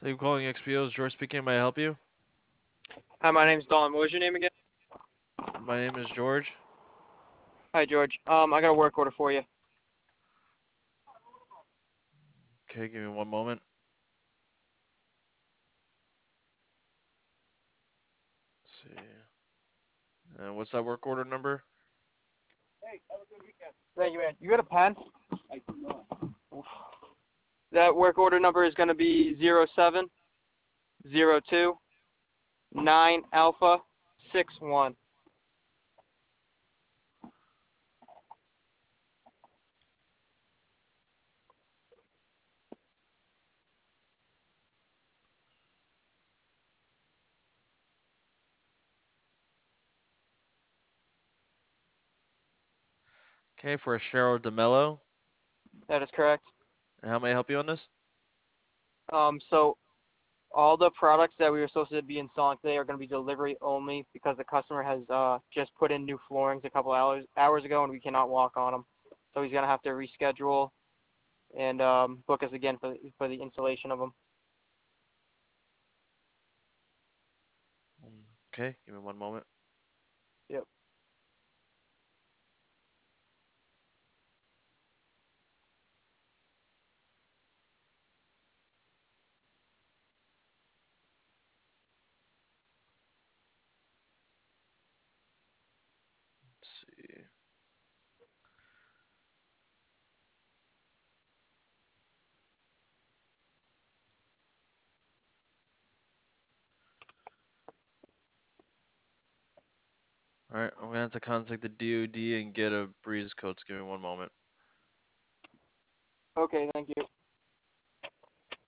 Thank you for calling XPO's. George speaking. May I help you? Hi, my name's Don. What was your name again? My name is George. Hi, George. I got a work order for you. Okay, give me one moment. Let's see. And what's that work order number? Thank you, man. You got a pen? That work order number is going to be 07029 Alpha 61. Okay, for Cheryl DeMello. That is correct. And how may I help you on this? So all the products that we were supposed to be installing today are going to be delivery only because the customer has just put in new floorings a couple hours ago and we cannot walk on them. So he's going to have to reschedule and book us again for the installation of them. Okay, give me one moment. Yep. Let's see. All right, I'm gonna have to contact the DoD and get a breeze codes. Give me one moment. Okay, thank you.